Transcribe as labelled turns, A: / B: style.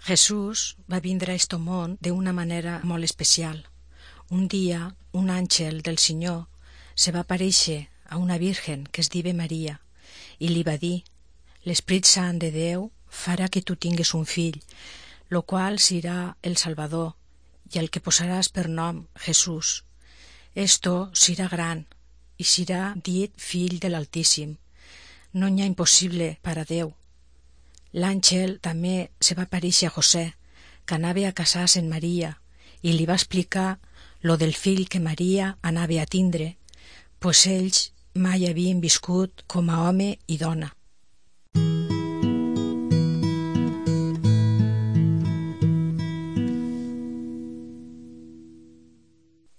A: Jesús va vindre a este món d'una manera molt especial. Un dia, un àngel del Senyor se va aparèixer a una virgen que es diu Maria i li va dir: l'Esprit Sant de Déu farà que tu tingues un fill, lo qual serà el Salvador, i el que posaràs per nom Jesús. Esto serà gran i serà dit fill de l'Altíssim. No n'hi ha impossible per a Déu. L'àngel també se va aparèixer a José, que anava a casar-se en Maria, i li va explicar lo del fill que Maria anava a tindre, pues ells mai havien viscut com a home i dona.